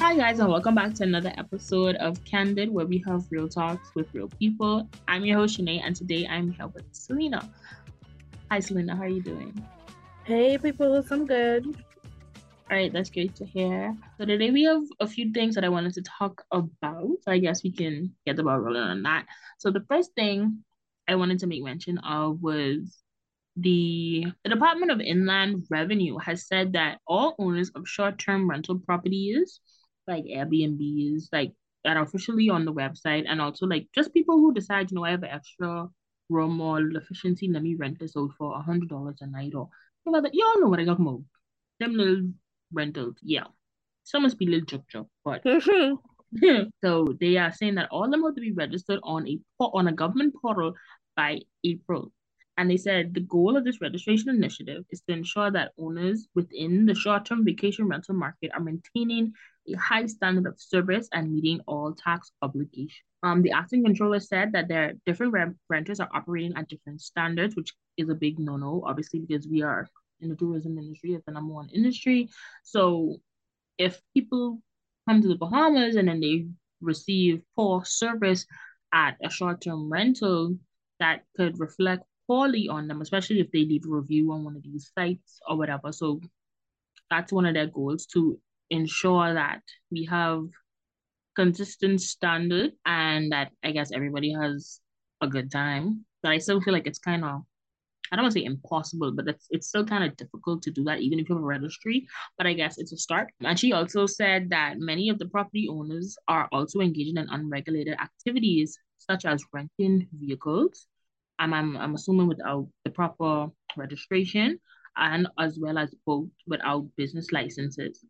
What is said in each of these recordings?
Hi, guys, and welcome back to another episode of Candid, where we have real talks with real people. I'm your host, Shanae, and today I'm here with Selena. Hi, Selena, how are you doing? Hey, people, I'm good. All right, that's great to hear. So, today we have a few things that I wanted to talk about. So, I guess we can get the ball rolling on that. So, the first thing I wanted to make mention of was the Department of Inland Revenue has said that all owners of short-term rental properties, like Airbnbs, like that are officially on the website, and also like just people who decide, I have an extra room or efficiency, let me rent this out for $100 a night, or y'all know what I got more. Them little rentals, yeah. Some must be little juk, but so they are saying that all of them have to be registered on a government portal by April. And they said the goal of this registration initiative is to ensure that owners within the short-term vacation rental market are maintaining a high standard of service and meeting all tax obligations. The acting controller said that their different renters are operating at different standards, which is a big no-no, obviously, because we are in the tourism industry, it's the number one industry. So if people come to the Bahamas and then they receive poor service at a short-term rental, that could reflect poorly on them, especially if they leave a review on one of these sites or whatever. So that's one of their goals, to ensure that we have consistent standard and that I guess everybody has a good time. But I still feel like it's kind of, I don't want to say impossible, but it's still kind of difficult to do that, even if you have a registry. But I guess it's a start. And she also said that many of the property owners are also engaging in unregulated activities, such as renting vehicles. I'm assuming without the proper registration, and as well as both without business licenses.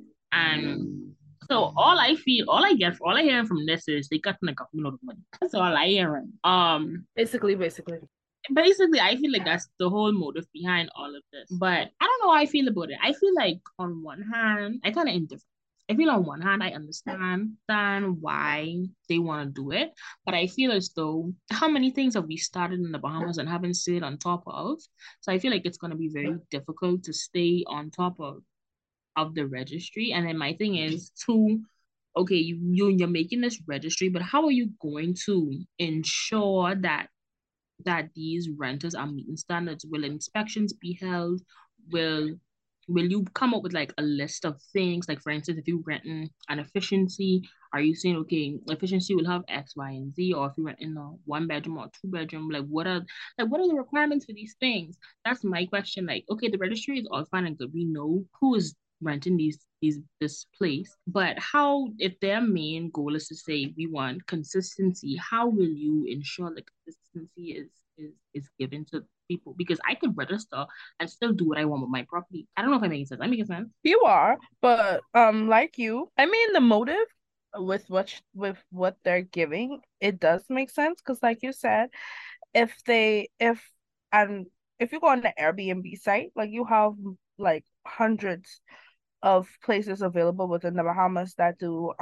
And so all I hear from this is they got like a lot of money. That's all I hear. Basically. Basically, I feel like that's the whole motive behind all of this. But I don't know how I feel about it. I feel like on one hand, I kind of indifferent. I feel on one hand, I understand why they want to do it, but I feel as though how many things have we started in the Bahamas and haven't stayed on top of? So I feel like it's going to be very difficult to stay on top of the registry. And then my thing is to, okay, you're making this registry, but how are you going to ensure that these renters are meeting standards? Will inspections be held? Will will you come up with like a list of things? Like for instance, if you're renting an efficiency, are you saying okay, efficiency will have X, Y, and Z? Or if you rent in a one bedroom or two bedroom, like what are the requirements for these things? That's my question. Like, okay, the registry is all fine and good. We know who is renting this place, but how, if their main goal is to say we want consistency, how will you ensure the consistency is given to people? Because I could register and still do what I want with my property. I don't know if I'm making sense. I'm making sense. You are, but like you, I mean the motive with what they're giving, it does make sense because like you said, if they and if you go on the Airbnb site, like you have like hundreds of places available within the Bahamas that do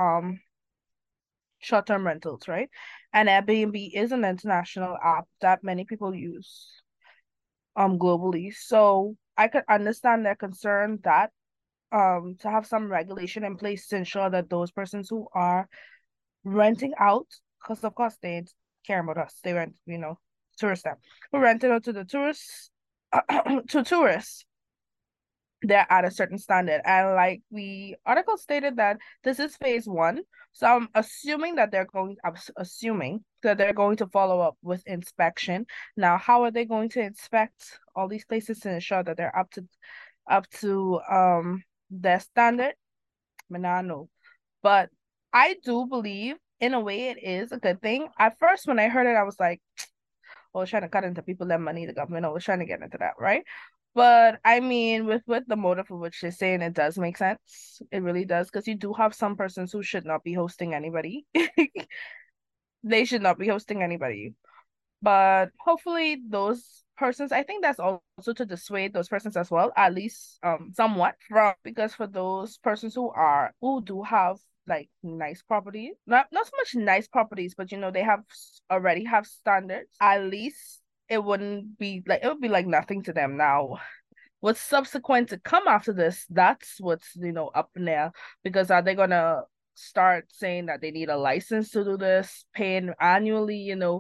short-term rentals, right? And Airbnb is an international app that many people use globally. So I could understand their concern that to have some regulation in place to ensure that those persons who are renting out, because of course they care about us, they rent, tourists them. Who renting out to the tourists to tourists, they're at a certain standard. And like the article stated that this is phase one. So I'm assuming that they're going to follow up with inspection. Now, how are they going to inspect all these places to ensure that they're up to their standard? Manano. But I do believe in a way it is a good thing. At first, when I heard it, I was like, well, trying to cut into people that money, the government always trying to get into that, right? But I mean, with the motive of which they're saying, it does make sense. It really does, because you do have some persons who should not be hosting anybody. They should not be hosting anybody. But hopefully those persons, I think that's also to dissuade those persons as well, at least somewhat from, because for those persons who do have like nice properties, not so much nice properties, but they already have standards, at least it would be like nothing to them. Now what's subsequent to come after this, that's what's up in there, because are they gonna start saying that they need a license to do this, paying annually,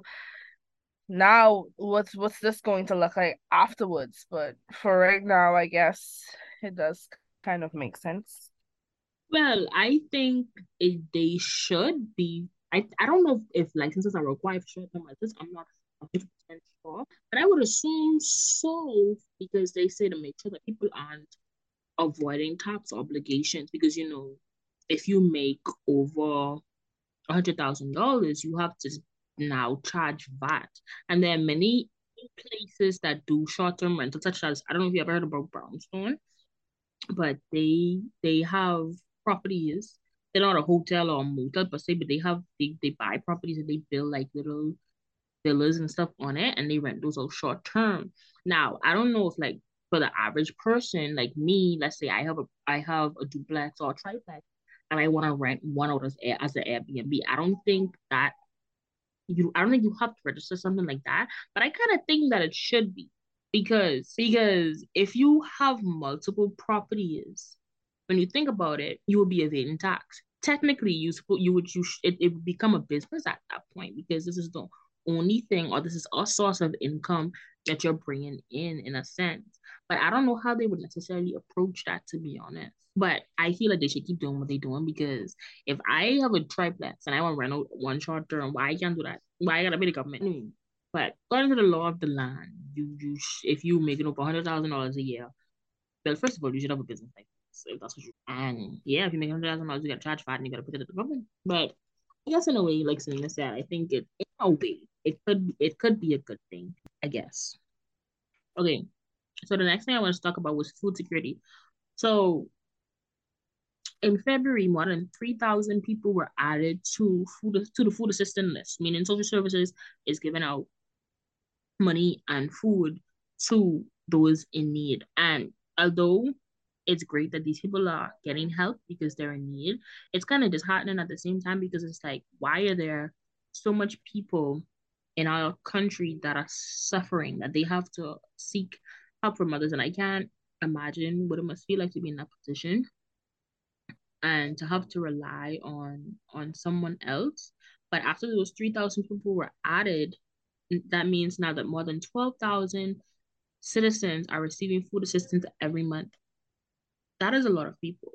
now what's this going to look like afterwards? But for right now, I guess it does kind of make sense. Well, I think they should be. I don't know if licenses are required for short-term rentals. I'm not 100% sure, but I would assume so because they say to make sure that people aren't avoiding tax obligations because if you make over $100,000, you have to now charge VAT. And there are many places that do short-term rentals, such as I don't know if you ever heard about Brownstone, but they have properties. They're not a hotel or a motel per se, but they buy properties and they build like little villas and stuff on it and they rent those out short term. Now, I don't know if like for the average person like me, let's say I have a duplex or a triplex and I want to rent one out as an Airbnb. I don't think you have to register something like that, but I kind of think that it should be because if you have multiple properties, when you think about it, you will be evading tax. Technically, it would become a business at that point because this is the only thing, or this is a source of income that you're bringing in a sense. But I don't know how they would necessarily approach that, to be honest. But I feel like they should keep doing what they're doing because if I have a triplex and I want to rent out one short term, why I can't do that? Why I gotta be the government? But according to the law of the land, if you making over $100,000 a year, well, first of all, you should have a business like this if that's what you. And yeah, if you make $100,000, you gotta charge VAT and you gotta put it to the government. But I guess in a way, like Selena said, I think in a way it could be a good thing. I guess. Okay, so the next thing I want to talk about was food security. So in February, more than 3,000 people were added to the food assistance list, meaning social services is giving out money and food to those in need. And although it's great that these people are getting help because they're in need, it's kind of disheartening at the same time because it's like, why are there so much people in our country that are suffering that they have to seek help from others? And I can't imagine what it must feel like to be in that position and to have to rely on someone else. But after those 3,000 people were added, that means now that more than 12,000 citizens are receiving food assistance every month. That is a lot of people.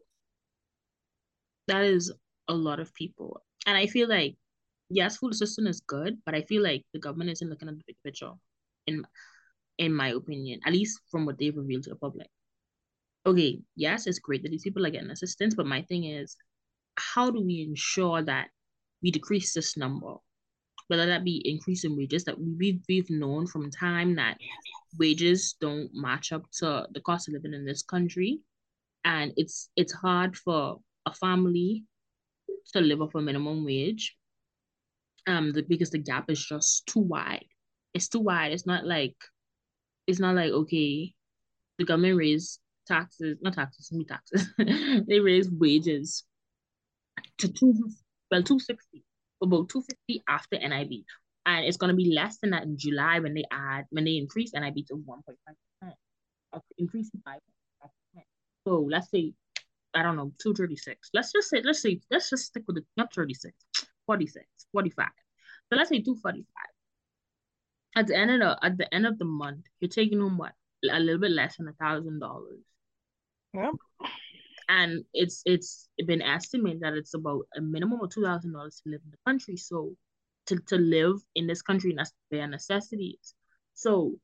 That is a lot of people. And I feel like, yes, food assistance is good, but I feel like the government isn't looking at the big picture, in in my opinion, at least from what they've revealed to the public. Okay, yes, it's great that these people are getting assistance, but my thing is, how do we ensure that we decrease this number? Whether that be increasing wages, that we've known from time that wages don't match up to the cost of living in this country, and it's hard for a family to live off a minimum wage, because the gap is just too wide. It's too wide. It's not like okay, the government raised taxes, not taxes, me taxes. They raised wages to 260, about 250 after NIB. And it's gonna be less than that in July when they increase NIB to 1.5%. Increasing 5.5%. So let's say, I don't know, 236. Let's just stick with it, not 36, 46, 45. So let's say 245. At the end of the month, you're taking home what? A little bit less than $1,000. Yep. And it's been estimated that it's about a minimum of $2,000 to live in the country. So to live in this country, and that's bare necessities. So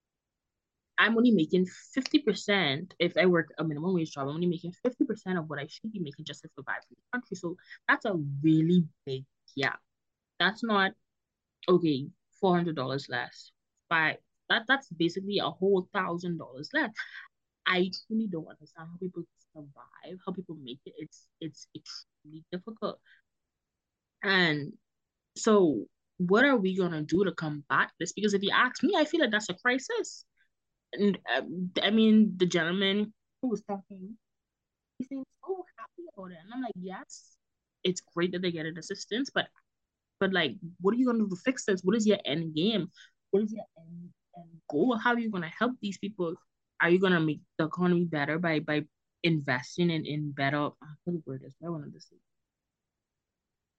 I'm only making 50%. If I work a minimum wage job, I'm only making 50% of what I should be making just to survive in the country. So that's a really big gap. That's not okay, $400 less. But that's basically a whole $1,000 less. I truly don't understand how people survive, how people make it. It's extremely difficult. And so what are we gonna do to combat this? Because if you ask me, I feel like that's a crisis. And I mean, the gentleman who was talking, he seems so happy about it, and I'm like, yes, it's great that they get an assistance, but like, what are you gonna do to fix this? What is your end game? What is your end goal? How are you gonna help these people? Are you gonna make the economy better by investing in better? What word is I wanted to say?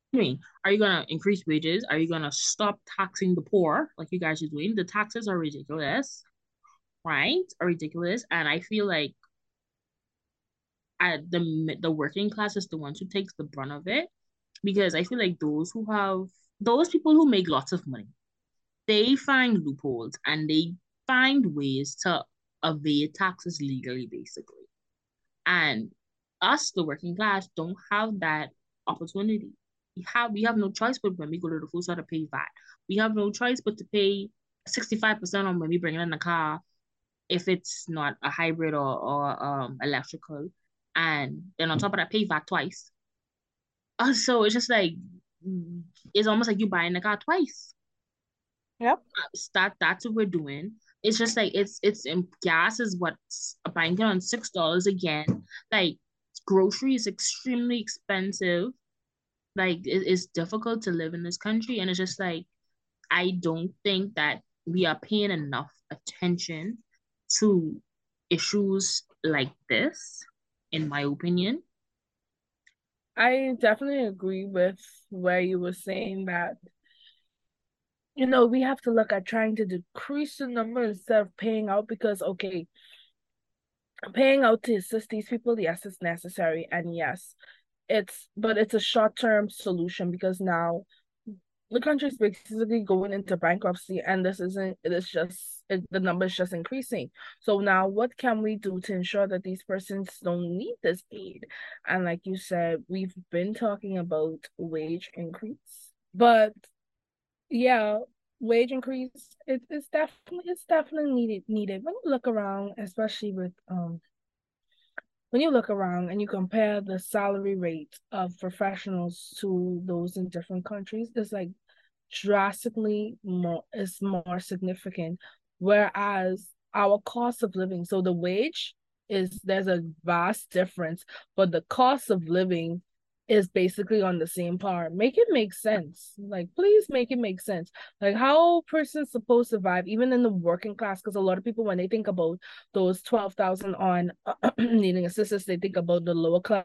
I mean, are you gonna increase wages? Are you gonna stop taxing the poor like you guys are doing? The taxes are ridiculous, right? Are ridiculous, and I feel like the working class is the ones who takes the brunt of it because I feel like those people who make lots of money, they find loopholes and they find ways to evade taxes legally, basically. And us, the working class, don't have that opportunity. We have no choice but when we go to the food store to pay VAT. We have no choice but to pay 65% on when we bring in the car if it's not a hybrid or electrical. And then on top of that, pay VAT twice. So it's just like it's almost like you buying the car twice. Yep. That's what we're doing. It's just like it's in gas is what's buying it on $6 again. Like grocery is extremely expensive. Like it's difficult to live in this country, and it's just like I don't think that we are paying enough attention to issues like this, in my opinion. I definitely agree with where you were saying that, we have to look at trying to decrease the number instead of paying out because, okay, paying out to assist these people, yes, it's necessary. And yes, but it's a short-term solution because now the country's basically going into bankruptcy and this isn't, the number is just increasing. So now what can we do to ensure that these persons don't need this aid? And like you said, we've been talking about wage increase, but yeah, wage increase, it's definitely needed when you look around, especially with when you look around and you compare the salary rate of professionals to those in different countries, it's like drastically more is more significant. Whereas our cost of living, so the wage is there's a vast difference, but the cost of living is basically on the same par. Make it make sense. Like, please make it make sense. Like, how a person's supposed to survive, even in the working class, because a lot of people, when they think about those 12,000 on needing assistance, they think about the lower class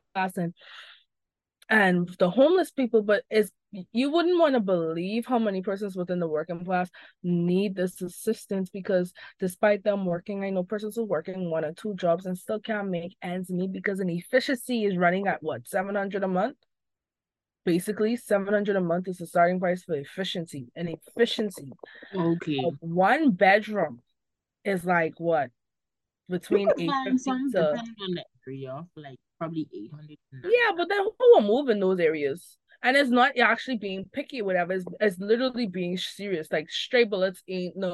and the homeless people, but it's you wouldn't want to believe how many persons within the working class need this assistance because despite them working, I know persons who working one or two jobs and still can't make ends meet because an efficiency is running at what, 700 a month? Basically, 700 a month is the starting price for efficiency. And efficiency Okay. of one bedroom is like what? You Between could find 850 some to depending on the area, for like probably 800 to yeah, 900. but then who will move in those areas? And it's not actually being picky or whatever. It's literally being serious. Like stray bullets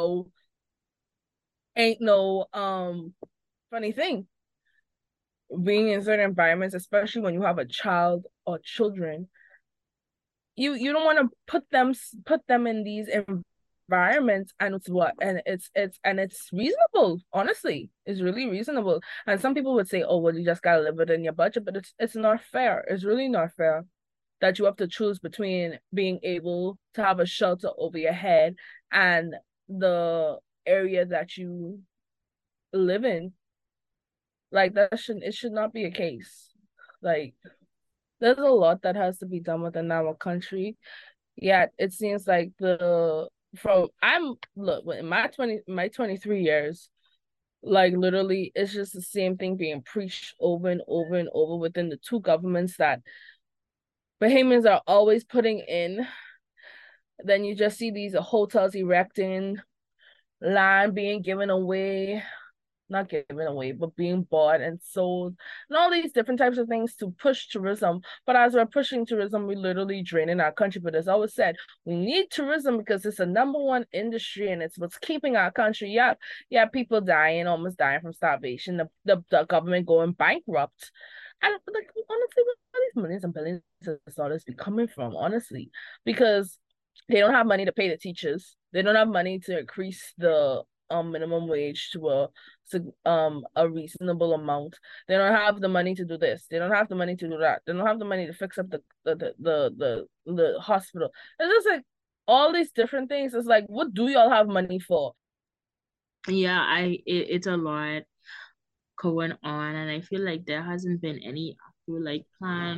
ain't no funny thing. Being in certain environments, especially when you have a child or children, you don't want to put them in these environments and it's what and it's reasonable, honestly. It's really reasonable. And some people would say, oh well, you just gotta live within your budget, but it's not fair. It's really not fair that you have to choose between being able to have a shelter over your head and the area that you live in. Like it should not be a case. Like there's a lot that has to be done within our country. Yet it seems like the from I'm look in my 23 years, like literally it's just the same thing being preached over and over and over within the two governments that Bahamians are always putting in. Then you just see these hotels erecting, land being given away, not given away, but being bought and sold, and all these different types of things to push tourism. But as we're pushing tourism, we literally draining our country. But as I always said, we need tourism because it's the number one industry and it's what's keeping our country. Yeah, yeah, people dying, almost dying from starvation. The government going bankrupt. And like honestly, where these millions and billions of dollars be coming from? Honestly, because they don't have money to pay the teachers. They don't have money to increase the minimum wage to a reasonable amount. They don't have the money to do this. They don't have the money to do that. They don't have the money to fix up the hospital. It's just like all these different things. It's like, what do y'all have money for? Yeah, it's a lot going on, and I feel like there hasn't been any actual like plan.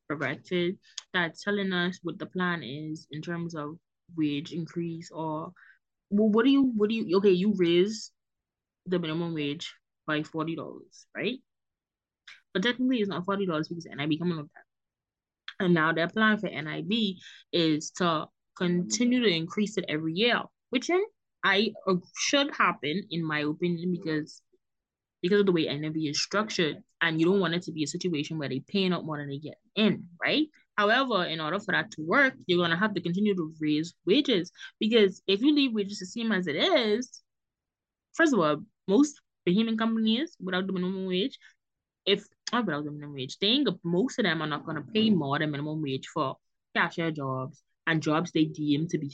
directed that's telling us what the plan is in terms of wage increase or well, what do you okay, you raise the minimum wage by $40, right? But technically it's not $40 because NIB coming with that. And now their plan for NIB is to continue to increase it every year, which I should happen in my opinion because of the way NFB is structured, and you don't want it to be a situation where they paying out more than they get in, right? However, in order for that to work, you're gonna have to continue to raise wages because if you leave wages the same as it is, first of all, most Bahamian companies without the minimum wage, if not without the minimum wage, most of them are not gonna pay more than minimum wage for cashier jobs and jobs they deem to be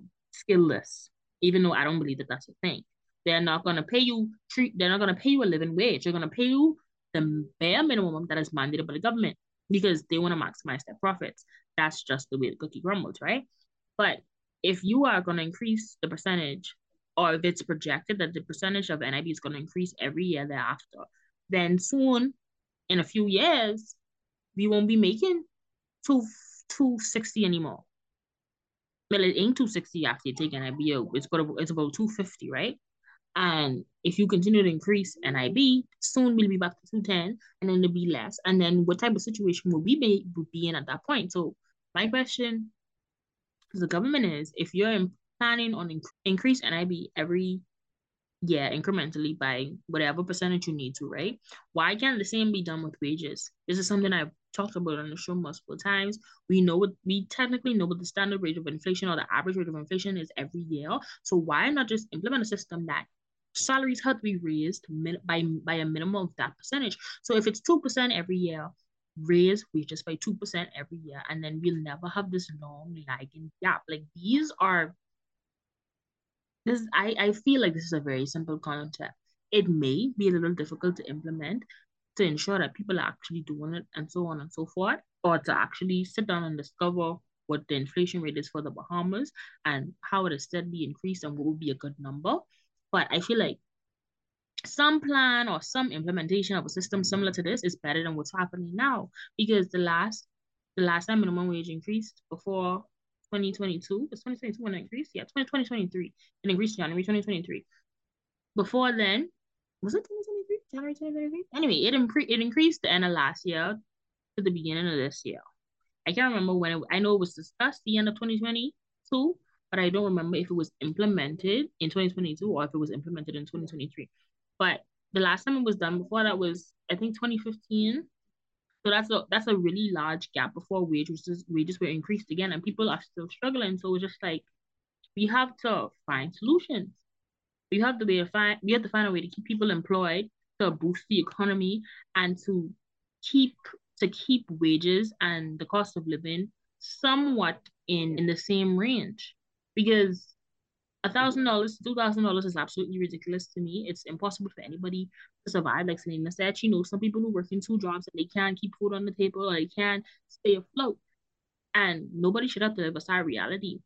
skillless, even though I don't believe that that's a thing. They're not gonna pay you they're not gonna pay you a living wage. They're gonna pay you the bare minimum that is mandated by the government because they want to maximize their profits. That's just the way the cookie crumbles, right? But if you are gonna increase the percentage, or if it's projected that the percentage of NIB is gonna increase every year thereafter, then soon in a few years, we won't be making two 260 anymore. Well, it ain't 260 after you take NIB. It's about 250, right? And if you continue to increase NIB, soon we'll be back to 210 and then it'll be less. And then what type of situation will be in at that point? So my question to the government is if you're planning on increase NIB every yeah, incrementally by whatever percentage you need to, right? Why can't the same be done with wages? This is something I've talked about on the show multiple times. We technically know what the standard rate of inflation or the average rate of inflation is every year. So why not just implement a system that salaries have to be raised by a minimum of that percentage? So if it's 2% every year, raise wages by 2% every year, and then we'll never have this long lagging gap. Like I feel like this is a very simple concept. It may be a little difficult to implement to ensure that people are actually doing it and so on and so forth, or to actually sit down and discover what the inflation rate is for the Bahamas and how it is steadily increased and what would be a good number. But I feel like some plan or some implementation of a system similar to this is better than what's happening now because the last time minimum wage increased before 2022 was 2022 when it increased, yeah, 2023 it increased January 2023. Before then, was it 2023 January 2023? Anyway, it increased the end of last year to the beginning of this year. I can't remember when I know it was discussed the end of 2022, but I don't remember if it was implemented in 2022 or if it was implemented in 2023. But the last time it was done before that was I think 2015. So that's a really large gap before wages were increased again and people are still struggling. So it's just like we have to find solutions. We have to find a way to keep people employed, to boost the economy, and keep to keep wages and the cost of living somewhat in the same range. Because $1,000 $2,000 is absolutely ridiculous to me. It's impossible for anybody to survive. Like Selena said, some people who work in two jobs and they can't keep food on the table or they can't stay afloat. And nobody should have to live a sad reality.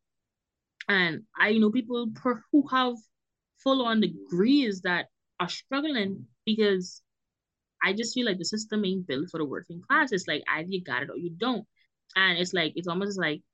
And I know people who have full on degrees that are struggling because I just feel like the system ain't built for the working class. It's like either you got it or you don't. And it's like it's almost like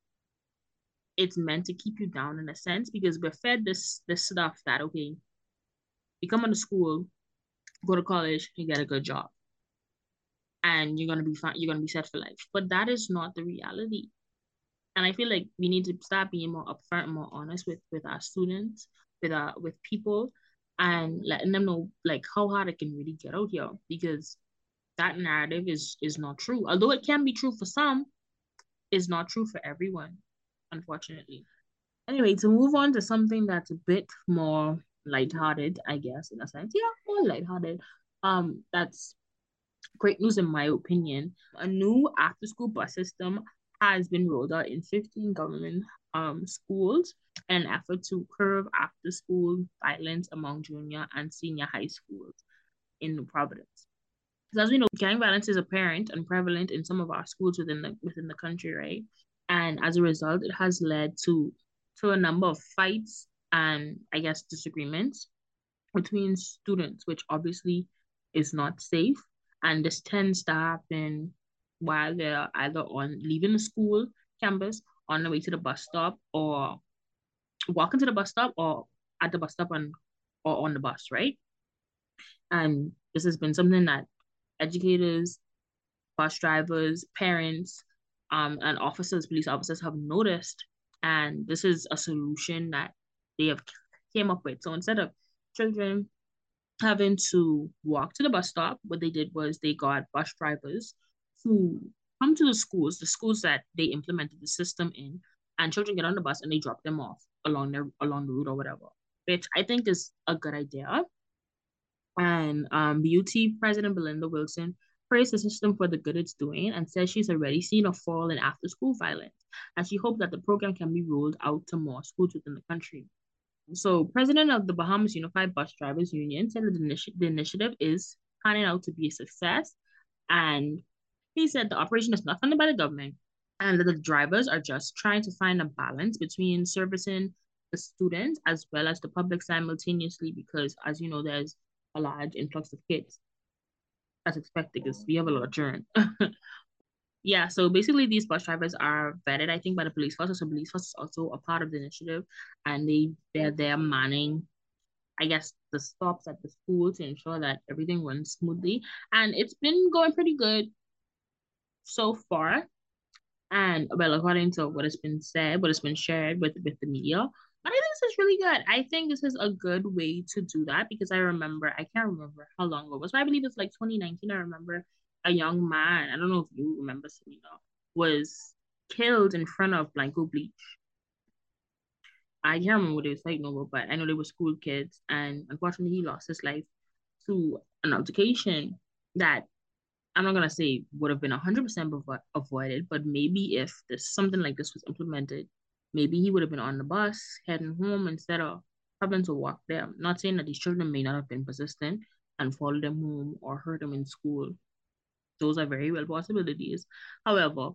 it's meant to keep you down in a sense because we're fed this stuff that okay, you come into school, go to college, you get a good job, and you're gonna be fine, you're gonna be set for life. But that is not the reality. And I feel like we need to start being more upfront and more honest with our students, with people, and letting them know like how hard it can really get out here because that narrative is not true. Although it can be true for some, it's not true for everyone, unfortunately. Anyway, to move on to something that's a bit more lighthearted, I guess, in a sense. Yeah, more lighthearted. That's great news in my opinion. A new after school bus system has been rolled out in 15 government schools in an effort to curb after school violence among junior and senior high schools in Providence. So as we know, gang violence is apparent and prevalent in some of our schools within the country, right? And as a result, it has led to a number of fights and I guess disagreements between students, which obviously is not safe. And this tends to happen while they're either on leaving the school campus, on the way to the bus stop, or walking to the bus stop, or at the bus stop and or on the bus, right? And this has been something that educators, bus drivers, parents, and officers, police officers have noticed. And this is a solution that they have came up with. So instead of children having to walk to the bus stop, what they did was they got bus drivers to come to the schools that they implemented the system in, and children get on the bus and they drop them off along the route or whatever, which I think is a good idea. And BUT President Belinda Wilson praised the system for the good it's doing and says she's already seen a fall in after school violence. And she hoped that the program can be rolled out to more schools within the country. So, President of the Bahamas Unified Bus Drivers Union said that the initiative is panning out to be a success. And he said the operation is not funded by the government and that the drivers are just trying to find a balance between servicing the students as well as the public simultaneously because, as you know, there's a large influx of kids as expected because we have a lot of children. Yeah, so basically these bus drivers are vetted, I think, by the police force. So police force is also a part of the initiative, and they're there manning, I guess, the stops at the school to ensure that everything runs smoothly. And it's been going pretty good so far. And well, according to what has been said, what has been shared with the media, but I think this is really good. I think this is a good way to do that because I can't remember how long ago it was, but I believe it's like 2019. I remember a young man, I don't know if you remember, Selena, was killed in front of Blanco Bleach. I can't remember what they was fighting over, but I know they were school kids, and unfortunately, he lost his life to an altercation that I'm not gonna say would have been 100% avoided, but maybe if this something like this was implemented, maybe he would have been on the bus heading home instead of having to walk there. I'm not saying that these children may not have been persistent and followed them home or hurt them in school. Those are very well possibilities. However,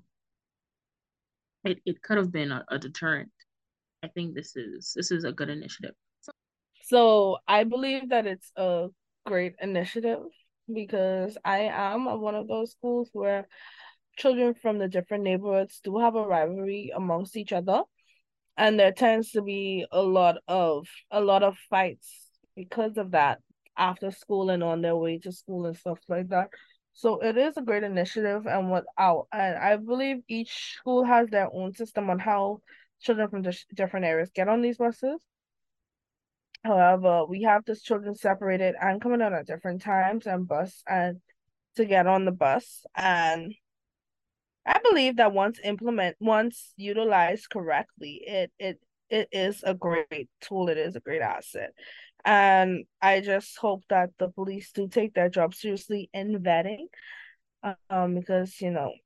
it could have been a deterrent. I think this is a good initiative. So I believe that it's a great initiative because I am at one of those schools where children from the different neighborhoods do have a rivalry amongst each other, and there tends to be a lot of fights because of that after school and on their way to school and stuff like that. So it is a great initiative, and I believe each school has their own system on how children from different areas get on these buses. However, we have the children separated and coming out at different times and bus and to get on the bus. And I believe that once utilized correctly, it is a great tool. It is a great asset. And I just hope that the police do take their job seriously in vetting. Because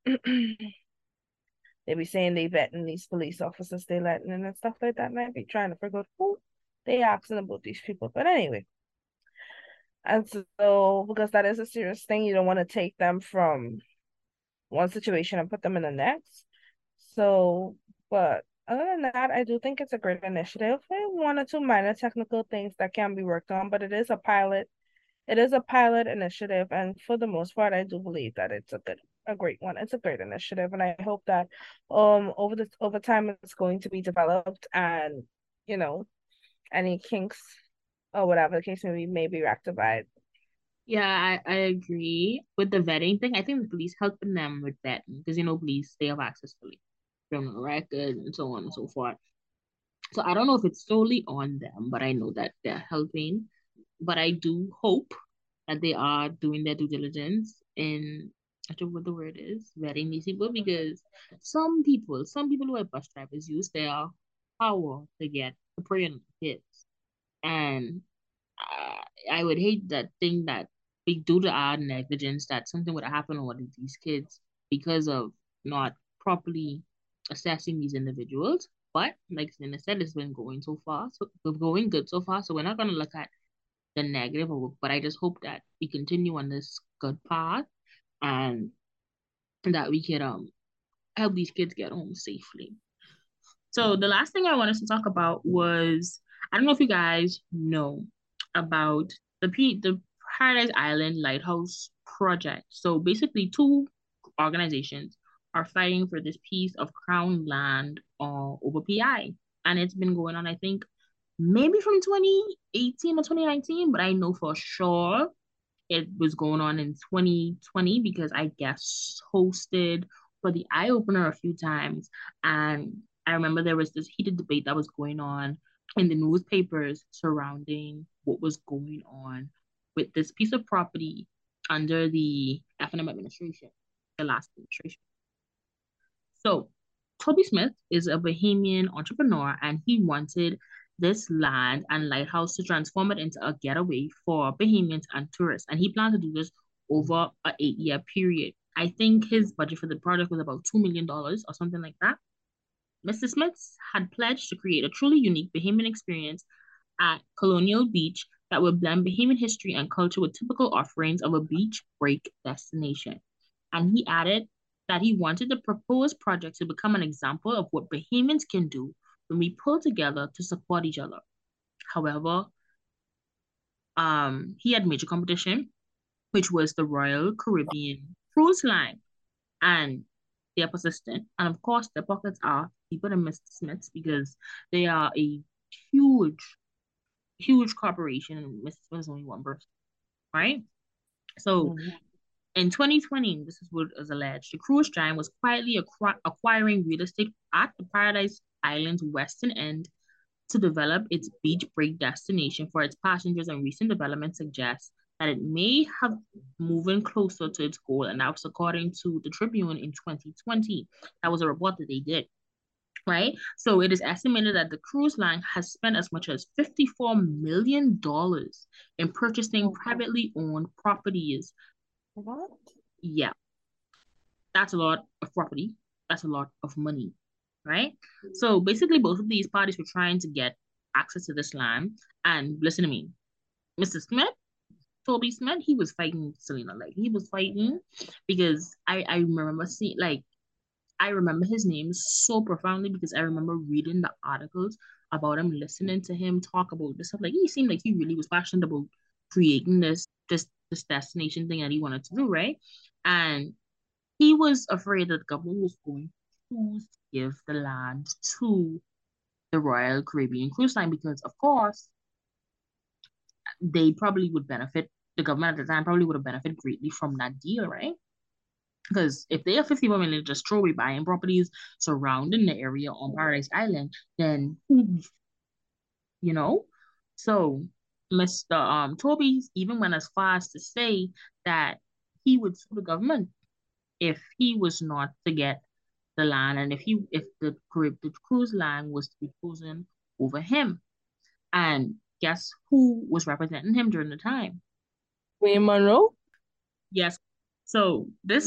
they be saying they vetting these police officers they letting in and stuff like that, and I be trying to figure out who they asking about these people. But anyway, and so because that is a serious thing, you don't want to take them from one situation and put them in the next. So, but other than that, I do think it's a great initiative. And one or two minor technical things that can be worked on, but it is a pilot. It is a pilot initiative, and for the most part, I do believe that it's a great one. It's a great initiative, and I hope that over time it's going to be developed, and you know any kinks or whatever the case may be rectified. Yeah, I agree with the vetting thing. I think the police helping them with vetting because police they have access to like criminal records and so on and so forth. So I don't know if it's solely on them, but I know that they're helping. But I do hope that they are doing their due diligence in I don't know what the word is, vetting these people because some people who are bus drivers use their power to get to prey on kids. And I would hate that thing that due to our negligence that something would happen to one of these kids because of not properly assessing these individuals. But like Selena said, it's been going so far, so we're going good so far. So we're not gonna look at the negative of it, but I just hope that we continue on this good path and that we can help these kids get home safely. So the last thing I wanted to talk about was I don't know if you guys know about the Paradise Island Lighthouse project. So basically, two organizations are fighting for this piece of crown land over PI. And it's been going on, I think, maybe from 2018 or 2019, but I know for sure it was going on in 2020 because I guest hosted for the Eye Opener a few times. And I remember there was this heated debate that was going on in the newspapers surrounding what was going on with this piece of property under the FNM administration, the last administration. So Toby Smith is a Bahamian entrepreneur and he wanted this land and lighthouse to transform it into a getaway for Bahamians and tourists. And he planned to do this over an 8-year period. I think his budget for the project was about $2 million or something like that. Mr. Smith had pledged to create a truly unique Bahamian experience at Colonial Beach that would blend Bahamian history and culture with typical offerings of a beach break destination. And he added that he wanted the proposed project to become an example of what Bahamians can do when we pull together to support each other. However, he had major competition, which was the Royal Caribbean Cruise Line, and they're persistent. And of course, their pockets are deeper than Mr. Smith's because they are a huge, huge corporation, and Mr. Smith is only one person, right? So in 2020, this is what is alleged, the cruise giant was quietly acquiring real estate at the Paradise Island's western end to develop its beach break destination for its passengers, and recent developments suggest that it may have moving closer to its goal, and that was according to the Tribune in 2020. That was a report that they did, right? So it is estimated that the cruise line has spent as much as $54 million in purchasing privately owned properties. What? Yeah, that's a lot of property. That's a lot of money, right? So basically, both of these parties were trying to get access to this land. And listen to me, Mr. Smith, Toby Smith, he was fighting Selena. Like he was fighting because I remember seeing like I remember his name so profoundly because I remember reading the articles about him, listening to him talk about this stuff. Like he seemed like he really was passionate about creating this destination thing that he wanted to do, right? And he was afraid that the government was going to give the land to the Royal Caribbean Cruise Line because, of course, they probably would benefit. The government at the time probably would have benefited greatly from that deal, right? Because if they have 51 million just throw away buying properties surrounding the area on Paradise Island, then you know. So Mr. Toby even went as far as to say that he would sue the government if he was not to get the land and if the cruise line was to be chosen over him. And guess who was representing him during the time? William Monroe? Yes. So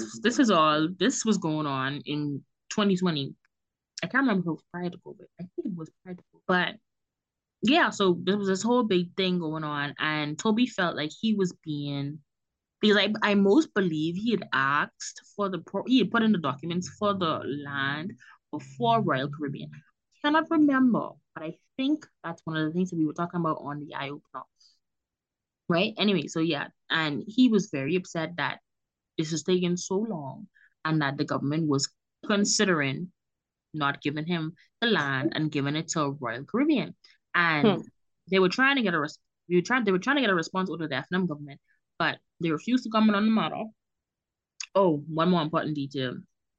this was going on in 2020. I can't remember if it was prior to COVID. I think it was prior to COVID. But yeah, so there was this whole big thing going on, and Toby felt like he was being because I most believe he had asked for he had put in the documents for the land before Royal Caribbean. I cannot remember, but I think that's one of the things that we were talking about on the Eye Opener. Right? Anyway, so yeah, and he was very upset that this is taking so long and that the government was considering not giving him the land and giving it to Royal Caribbean. And they were trying to get they were trying to get a response out of the FNM government, but they refused to comment on the matter. Oh, one more important detail.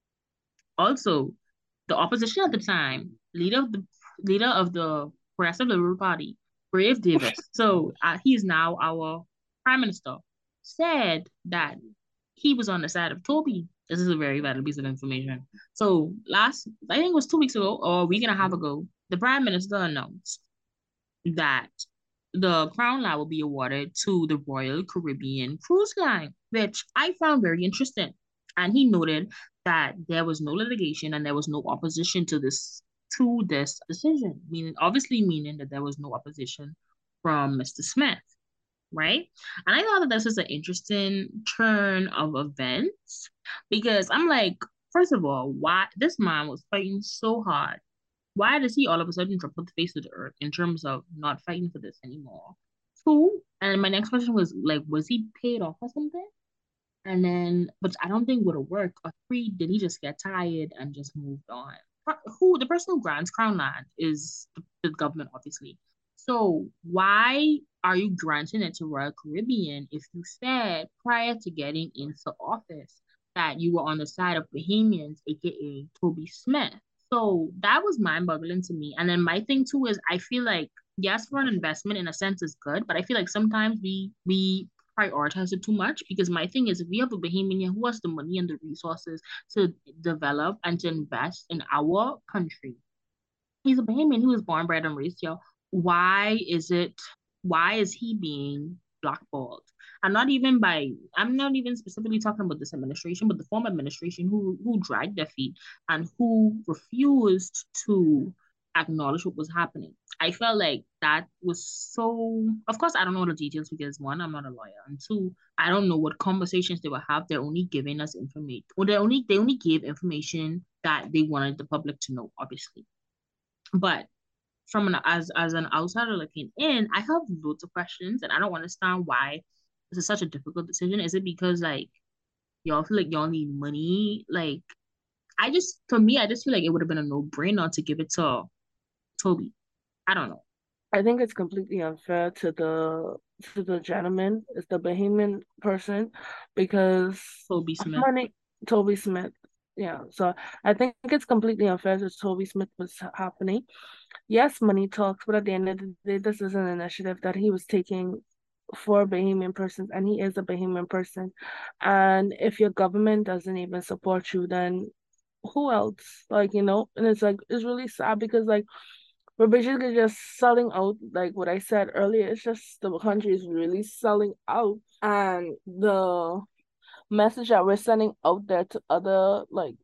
Also, the opposition at the time, leader of the Progressive Liberal Party, Brave Davis, so he is now our prime minister, said that he was on the side of Toby. This is a very vital piece of information. So I think it was 2 weeks ago or a week and a half ago, the prime minister announced that the Crown Line will be awarded to the Royal Caribbean Cruise Line, which I found very interesting. And he noted that there was no litigation and there was no opposition to this decision, meaning that there was no opposition from Mr. Smith, right? And I thought that this was an interesting turn of events because I'm like, first of all, why this man was fighting so hard, why does he all of a sudden drop off the face of the earth in terms of not fighting for this anymore? Two, and my next question was like, was he paid off or something? And then, but I don't think would have worked. Or three, did he just get tired and just moved on? Who the person who grants Crown Land is the government, obviously. So why are you granting it to Royal Caribbean if you said prior to getting into office that you were on the side of Bahamians, aka Toby Smith? So that was mind-boggling to me. And then my thing too is I feel like yes, for an investment in a sense is good, but I feel like sometimes we prioritize it too much because my thing is if we have a Bahamian who has the money and the resources to develop and to invest in our country, he's a Bahamian who was born, bred, and raised here. Why is it? Why is he being blackballed? I'm not even specifically talking about this administration, but the former administration who dragged their feet and who refused to acknowledge what was happening. I felt like that was so. Of course, I don't know the details because one, I'm not a lawyer, and two, I don't know what conversations they will have. They're only giving us information, or they only gave information that they wanted the public to know, obviously. But from as an outsider looking in, I have loads of questions, and I don't understand why this is such a difficult decision. Is it because like y'all feel like y'all need money? Like for me, I just feel like it would have been a no brainer to give it to Toby. I don't know. I think it's completely unfair to the gentleman, it's the Bahamian person, because Toby Smith. money, Toby Smith. Yeah, so I think it's completely unfair to Toby Smith what's happening. Yes, money talks, but at the end of the day, this is an initiative that he was taking for Bahamian persons, and he is a Bahamian person. And if your government doesn't even support you, then who else? Like, and it's like it's really sad because like we're basically just selling out, like what I said earlier. It's just the country is really selling out, and the message that we're sending out there to other like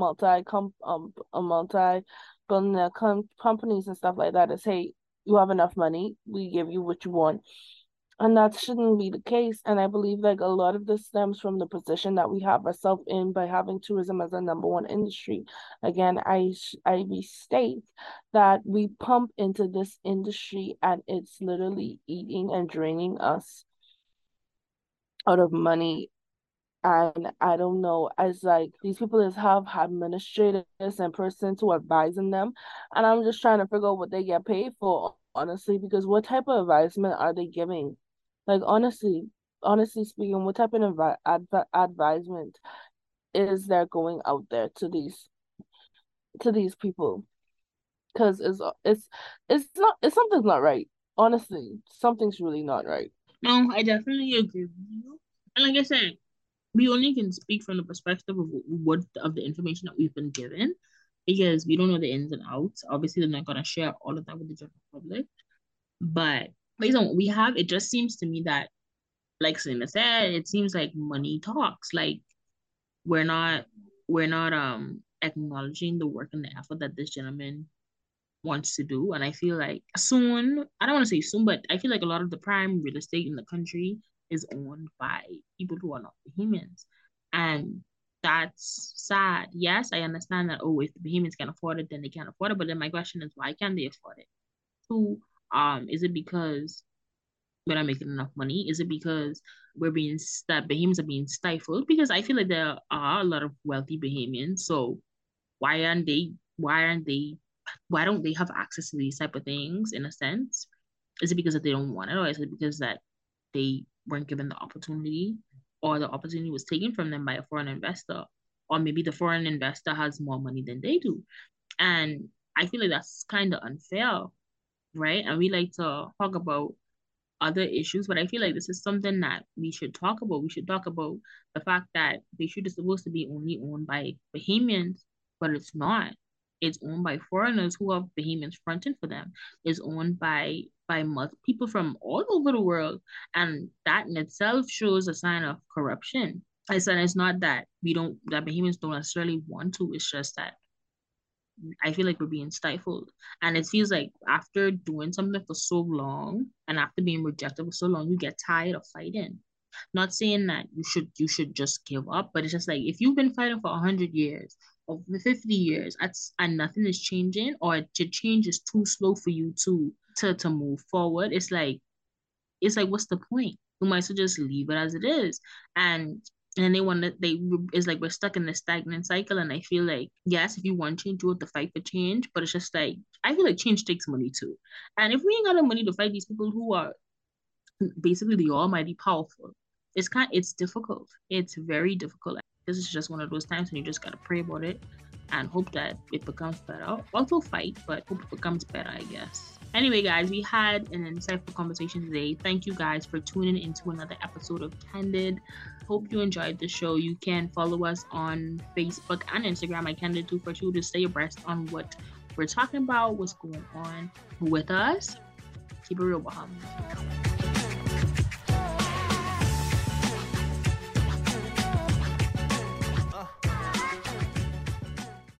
multi billionaire companies and stuff like that is, hey, you have enough money, we give you what you want. And that shouldn't be the case. And I believe like a lot of this stems from the position that we have ourselves in by having tourism as a number one industry. Again, I restate that we pump into this industry and it's literally eating and draining us out of money. And I don't know, as like these people is have administrators and persons who are advising them. And I'm just trying to figure out what they get paid for, honestly, because what type of advisement are they giving? Like honestly speaking, what type of advisement is there going out there to these people? Because it's something's not right. Honestly, something's really not right. No, I definitely agree with you. And like I said, we only can speak from the perspective of what of the information that we've been given because we don't know the ins and outs. Obviously, they're not gonna share all of that with the general public. But based on what we have, it just seems to me that, like Selena said, it seems like money talks. Like we're not we're not acknowledging the work and the effort that this gentleman wants to do. And I feel like soon, I don't want to say soon, but I feel like a lot of the prime real estate in the country is owned by people who are not Bahamians. And that's sad. Yes, I understand that, oh, if the Bahamians can afford it, then they can't afford it. But then my question is, why can't they afford it? Two, is it because we're not making enough money? Is it because that Bahamians are being stifled? Because I feel like there are a lot of wealthy Bahamians. So why don't they have access to these type of things in a sense? Is it because that they don't want it, or is it because that they weren't given the opportunity, or the opportunity was taken from them by a foreign investor, or maybe the foreign investor has more money than they do? And I feel like that's kind of unfair, right? And we like to talk about other issues, but I feel like this is something that we should talk about. We should talk about the fact that Beirut is supposed to be only owned by Bahamians, but it's not. It's owned by foreigners who have Bahamians fronting for them. It's owned by people from all over the world, and that in itself shows a sign of corruption. I said it's not that Bahamians don't necessarily want to. It's just that I feel like we're being stifled. And it feels like after doing something for so long and after being rejected for so long, you get tired of fighting. Not saying that you should just give up, but it's just like if you've been fighting for 100 years or 50 years, and nothing is changing, or to change is too slow for you to move forward. It's like what's the point? You might as well just leave it as it is. And And they want to, they, it's like we're stuck in this stagnant cycle. And I feel like, yes, if you want change, you have to fight for change. But it's just like, I feel like change takes money too. And if we ain't got the money to fight these people who are basically the almighty powerful, it's difficult. It's very difficult. This is just one of those times when you just gotta pray about it and hope that it becomes better. Also fight, but hope it becomes better, I guess. Anyway, guys, we had an insightful conversation today. Thank you guys for tuning into another episode of Candid. Hope you enjoyed the show. You can follow us on Facebook and Instagram at Candid242 to stay abreast on what we're talking about, what's going on with us. Keep it real, Bahamas.